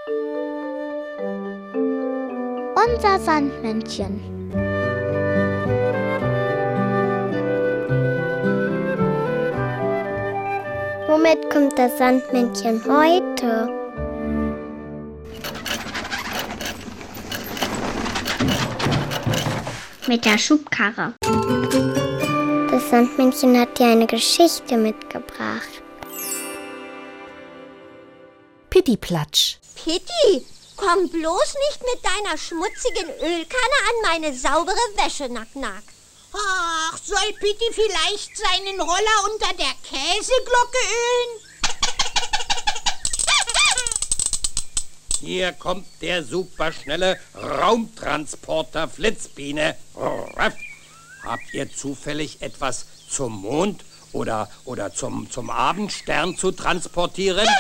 Unser Sandmännchen. Womit kommt das Sandmännchen heute? Mit der Schubkarre. Das Sandmännchen hat dir eine Geschichte mitgebracht. Pittiplatsch. Pitti, komm bloß nicht mit deiner schmutzigen Ölkanne an meine saubere Wäsche, Nack-Nack. Ach, soll Pitti vielleicht seinen Roller unter der Käseglocke ölen? Hier kommt der superschnelle Raumtransporter Flitzbiene. Habt ihr zufällig etwas zum Mond oder zum Abendstern zu transportieren?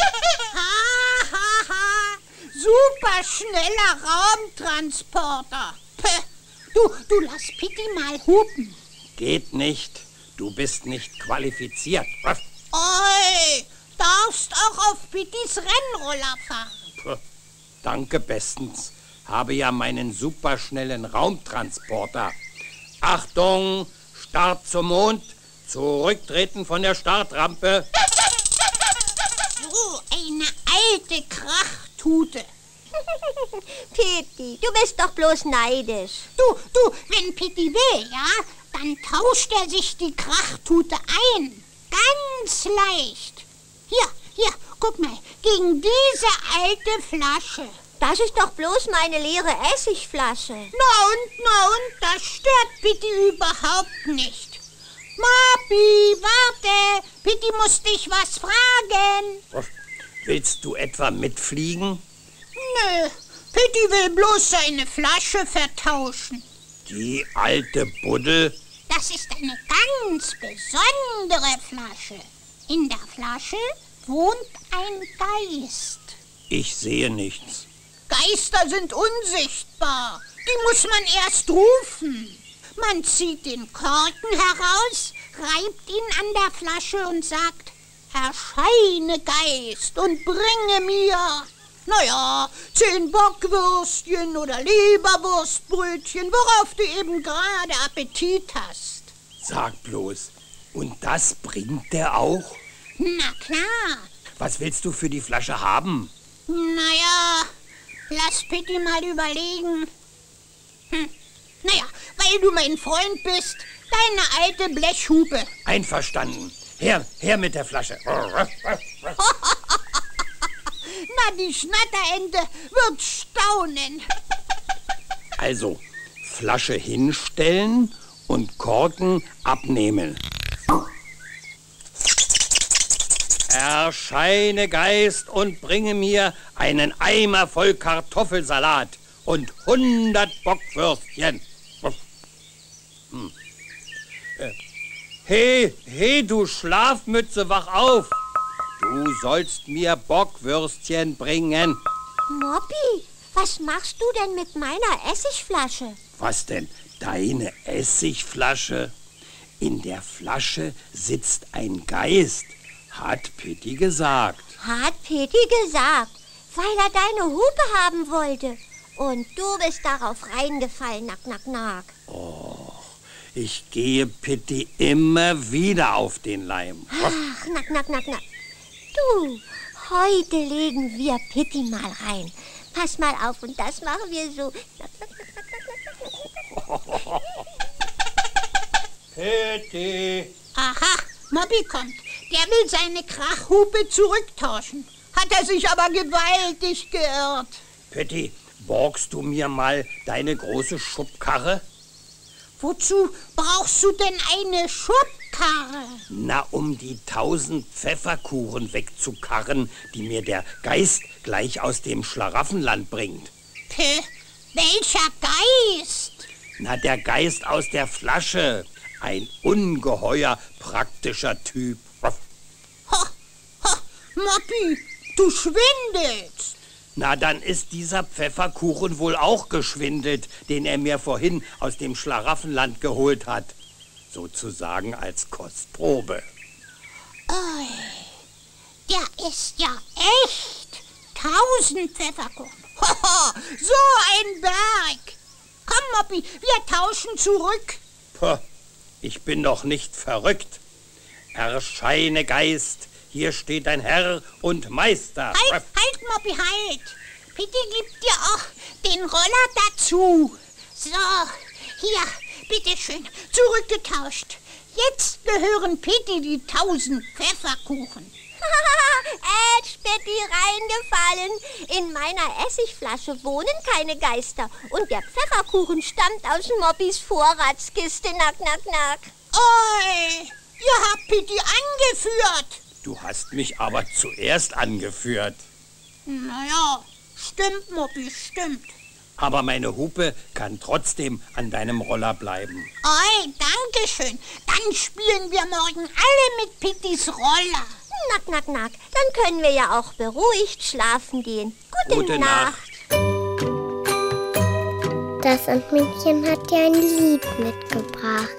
Superschneller Raumtransporter. Du lass Pitti mal hupen. Geht nicht. Du bist nicht qualifiziert. Oi, darfst auch auf Pittis Rennroller fahren. Danke bestens. Habe ja meinen superschnellen Raumtransporter. Achtung, Start zum Mond. Zurücktreten von der Startrampe. So eine alte Krachtute. Pitti, du bist doch bloß neidisch. Du, wenn Pitti will, ja, dann tauscht er sich die Krachtute ein. Ganz leicht. Hier, guck mal, gegen diese alte Flasche. Das ist doch bloß meine leere Essigflasche. Na und, das stört Pitti überhaupt nicht. Mopi, warte, Pitti muss dich was fragen. Willst du etwa mitfliegen? Nö, Pitti will bloß seine Flasche vertauschen. Die alte Buddel? Das ist eine ganz besondere Flasche. In der Flasche wohnt ein Geist. Ich sehe nichts. Geister sind unsichtbar. Die muss man erst rufen. Man zieht den Korken heraus, reibt ihn an der Flasche und sagt: Erscheine, Geist, und bringe mir, 10 Bockwürstchen oder Leberwurstbrötchen, worauf du eben gerade Appetit hast. Sag bloß, und das bringt der auch? Na klar. Was willst du für die Flasche haben? Lass Pitti mal überlegen. Weil du mein Freund bist, deine alte Blechhupe. Einverstanden. Her mit der Flasche. Na, die Schnatterente wird staunen. Also, Flasche hinstellen und Korken abnehmen. Erscheine, Geist, und bringe mir einen Eimer voll Kartoffelsalat und 100 Bockwürstchen. Hey, du Schlafmütze, wach auf! Du sollst mir Bockwürstchen bringen. Moppi, was machst du denn mit meiner Essigflasche? Was denn? Deine Essigflasche? In der Flasche sitzt ein Geist, hat Pitti gesagt. Hat Pitti gesagt, weil er deine Hupe haben wollte. Und du bist darauf reingefallen, Nack. Ich gehe Pitti immer wieder auf den Leim. Ach, Nack. Du, heute legen wir Pitti mal rein. Pass mal auf, und das machen wir so. Pitti! Aha, Moppi kommt. Der will seine Krachhupe zurücktauschen. Hat er sich aber gewaltig geirrt. Pitti, borgst du mir mal deine große Schubkarre? Wozu brauchst du denn eine Schubkarre? Na, um die 1000 Pfefferkuchen wegzukarren, die mir der Geist gleich aus dem Schlaraffenland bringt. Welcher Geist? Na, der Geist aus der Flasche. Ein ungeheuer praktischer Typ. Moppi, du schwindelst. Na, dann ist dieser Pfefferkuchen wohl auch geschwindelt, den er mir vorhin aus dem Schlaraffenland geholt hat. Sozusagen als Kostprobe. Der ist ja echt. 1000 Pfefferkuchen. Hoho, so ein Berg. Komm, Moppi, wir tauschen zurück. Puh, ich bin doch nicht verrückt. Erscheine, Geist, hier steht dein Herr und Meister. Halt, Moppi, halt. Pitti gibt dir auch den Roller dazu. So, hier, bitteschön, zurückgetauscht. Jetzt gehören Pitti die 1000 Pfefferkuchen. Pitti reingefallen. In meiner Essigflasche wohnen keine Geister. Und der Pfefferkuchen stammt aus Moppis Vorratskiste. Nack, nack, nack. Oi, ihr habt Pitti angeführt. Du hast mich aber zuerst angeführt. Naja, stimmt, Moppi, stimmt. Aber meine Hupe kann trotzdem an deinem Roller bleiben. Oi, danke schön. Dann spielen wir morgen alle mit Pittis Roller. Nack, nack, nack. Dann können wir ja auch beruhigt schlafen gehen. Gute Nacht. Das Sandmännchen hat dir ein Lied mitgebracht.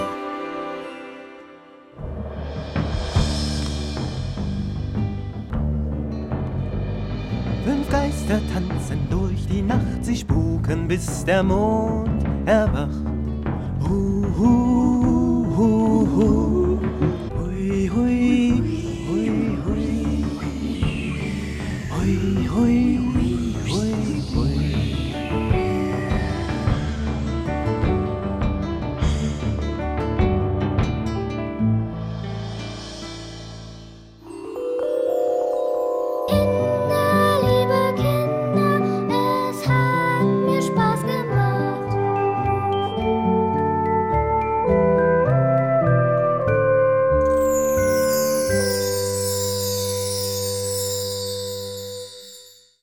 Fünf Geister tanzen durch die Nacht, sie spuken, bis der Mond erwacht. Hu, hu, hu, hu. Hui, hui, hui, hui. Hui, hui, hui.